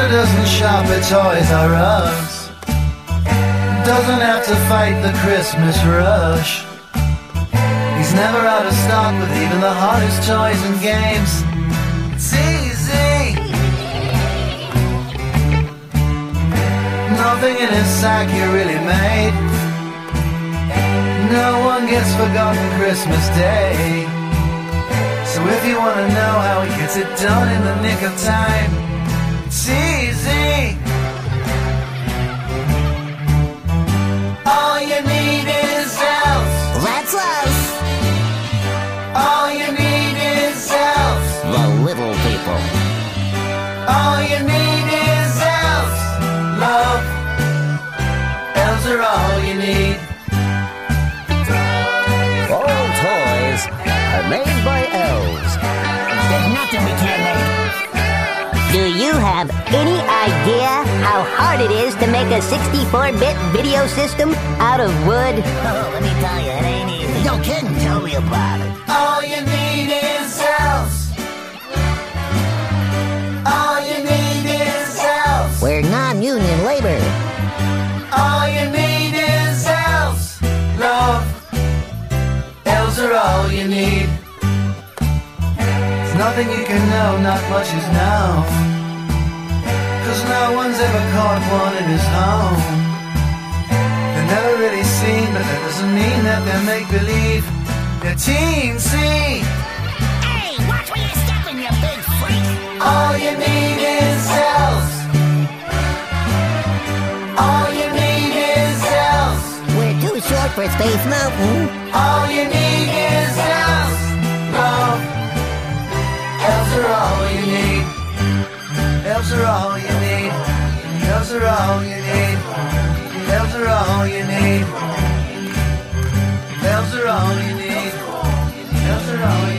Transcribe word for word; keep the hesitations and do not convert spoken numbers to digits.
Santa doesn't shop at Toys R Us, doesn't have to fight the Christmas rush. He's never out of stock with even the hottest toys and games. It's easy. Nothing in his sack you really made. No one gets forgotten Christmas Day. So if you want to know how he gets it done in the nick of time, it's easy. All you need is elves. That's us. All you need is elves. The little people. All you need is elves. Love. Elves are all you need. All toys are made by elves. There's nothing we can't make. Do you have any idea how hard it is to make a sixty-four bit video system out of wood? Oh, let me tell you, it ain't easy. No kidding, tell me about it. All you need is elves. All you need is elves. We're non-union labor. All you need is elves. Love. Elves are all you need. There's nothing you can know, not much is known. Cause no one's ever caught one in his home. They're never really seen, but that doesn't mean that they're make-believe. They're teensy. Hey, watch where you're stepping, you big freak. All you need is elves. All you need is elves. We're too short for Space Mountain. All you need is elves. Love. Elves are all you need. Elves are all you need. Elves are all you need. Elves are all you need. Elves are all you need. Elves are all you need.